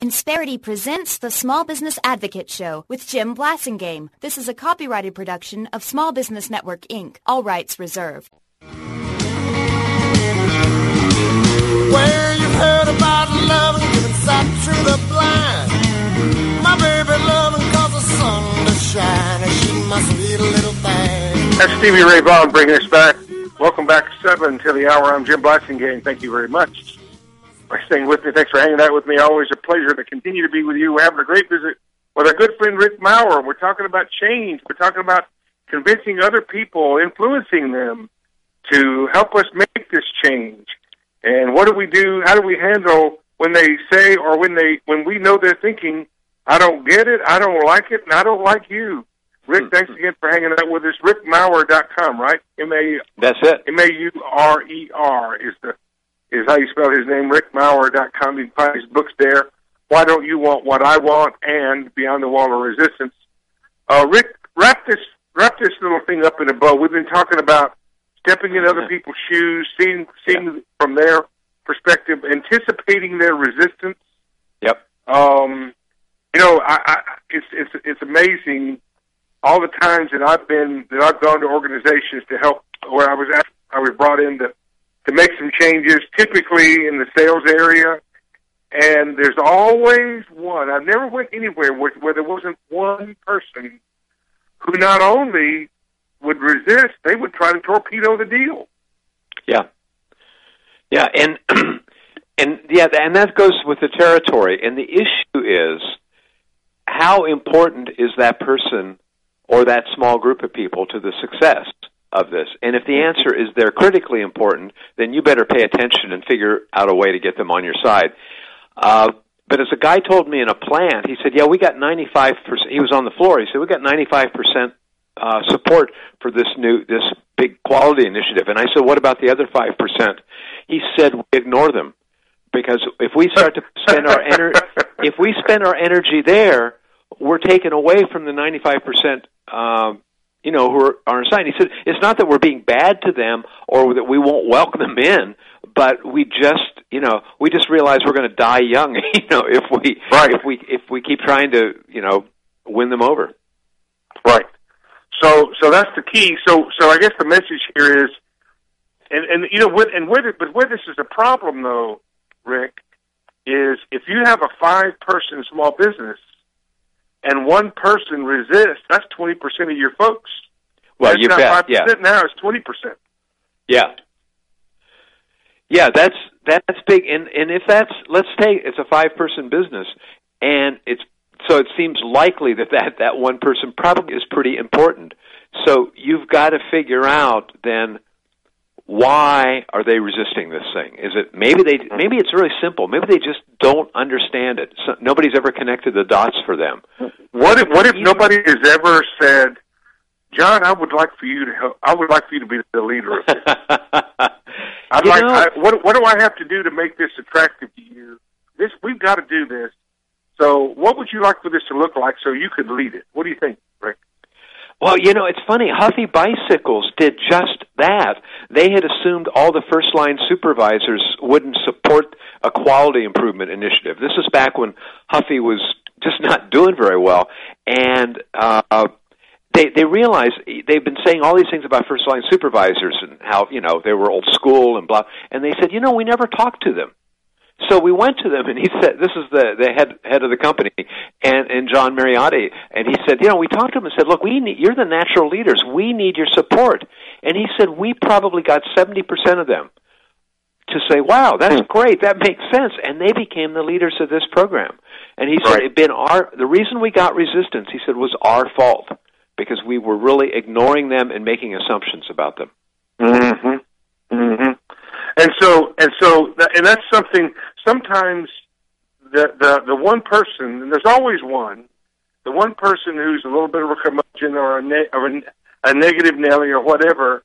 Insperity presents the Small Business Advocate Show with Jim Blasingame. This is a copyrighted production of Small Business Network, Inc. All rights reserved. Well, you've heard about love and giving sight to the blind. My baby loving cause the sun to shine, and she my sweet little thing. That's Stevie Ray Vaughan bringing us back. Welcome back to 7 till the hour. I'm Jim Blasingame. Thank you very much for staying with me. Thanks for hanging out with me. Always a pleasure to continue to be with you. We're having a great visit with our good friend Rick Maurer. We're talking about change. We're talking about convincing other people, influencing them to help us make this change. And what do we do? How do we handle when they say, or when we know they're thinking, I don't get it, I don't like it, and I don't like you? Rick, thanks again for hanging out with us. RickMaurer.com, right? That's it. M-A-U-R-E-R is how you spell his name, RickMaurer.com. You can find his books there. Why Don't You Want What I Want? And Beyond the Wall of Resistance. Rick, wrap this little thing up in a bow. We've been talking about stepping in other people's shoes, seeing from their perspective, anticipating their resistance. Yep. It's amazing all the times that I've gone to organizations to help, where I was brought in to make some changes, typically in the sales area, and there's always one. I never went anywhere where there wasn't one person who not only would resist, they would try to torpedo the deal. Yeah, and that goes with the territory. And the issue is, how important is that person or that small group of people to the success of this? And if the answer is they're critically important, then you better pay attention and figure out a way to get them on your side. But as a guy told me in a plant, he said, we got 95%. He was on the floor. He said, we got 95% support for this big quality initiative. And I said, what about the other 5%? He said, we ignore them, because if we start to spend our energy there, we're taken away from the 95%, who are on our side. He said, it's not that we're being bad to them or that we won't welcome them in, but we just realize we're going to die young, if we keep trying to, win them over. Right. So that's the key. So I guess the message here is, where this is a problem though, Rick, is if you have a 5-person small business and one person resists, that's 20% of your folks. Well, that's you not bet. 5% now; it's 20%. Yeah. Yeah, that's big. And if let's take it's a 5-person business, and it seems likely that one person probably is pretty important. So you've got to figure out then, why are they resisting this thing? Is it maybe it's really simple. Maybe they just don't understand it. So nobody's ever connected the dots for them. What if nobody has ever said, John, I would like for you to help. I would like for you to be the leader of this. What do I have to do to make this attractive to you? We've got to do this. So what would you like for this to look like so you could lead it? What do you think, Rick? Well, it's funny. Huffy Bicycles did just that. They had assumed all the first-line supervisors wouldn't support a quality improvement initiative. This is back when Huffy was just not doing very well. And they realized they've been saying all these things about first-line supervisors and how, they were old school and blah. And they said, we never talked to them. So we went to them, and he said, this is the head of the company, and John Mariotti, and he said, we talked to him and said, look, you're the natural leaders. We need your support. And he said, we probably got 70% of them to say, wow, that's great, that makes sense. And they became the leaders of this program. And he said, the reason we got resistance, he said, was our fault, because we were really ignoring them and making assumptions about them. Mm-hmm. Mm-hmm. And that's something. Sometimes the one person, and there's always one, the one person who's a little bit of a curmudgeon or a negative Nelly or whatever,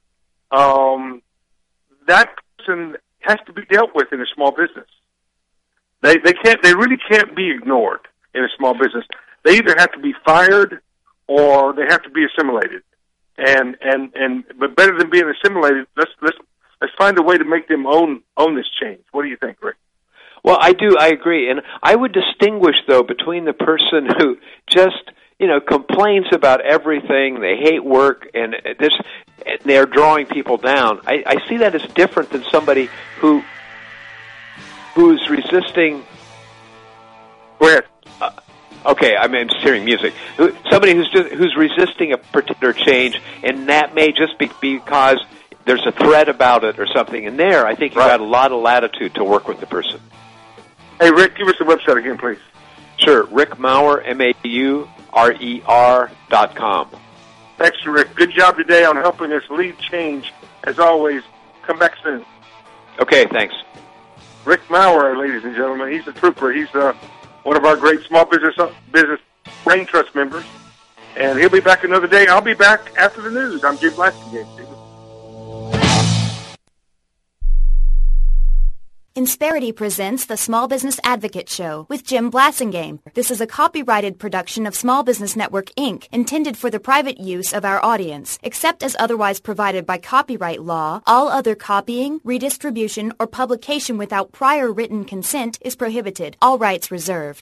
that person has to be dealt with in a small business. They really can't be ignored in a small business. They either have to be fired or they have to be assimilated. But better than being assimilated, let's find a way to make them own this change. What do you think, Rick? Well, I do. I agree. And I would distinguish, though, between the person who just, complains about everything, they hate work, and they're drawing people down. I see that as different than somebody who's resisting. Go ahead. Okay, I'm just hearing music. Somebody who's resisting a particular change, and that may just be because there's a threat about it or something. And there, I think you've got a lot of latitude to work with the person. Hey, Rick, give us the website again, please. Sure, Rick Maurer, MAURER.com. Thanks, Rick. Good job today on helping us lead change. As always, come back soon. Okay, thanks. Rick Maurer, ladies and gentlemen, he's a trooper. He's one of our great small business brain trust members, and he'll be back another day. I'll be back after the news. I'm Jim Blassingame. Insperity presents the Small Business Advocate Show with Jim Blassingame. This is a copyrighted production of Small Business Network, Inc., intended for the private use of our audience. Except as otherwise provided by copyright law, all other copying, redistribution, or publication without prior written consent is prohibited. All rights reserved.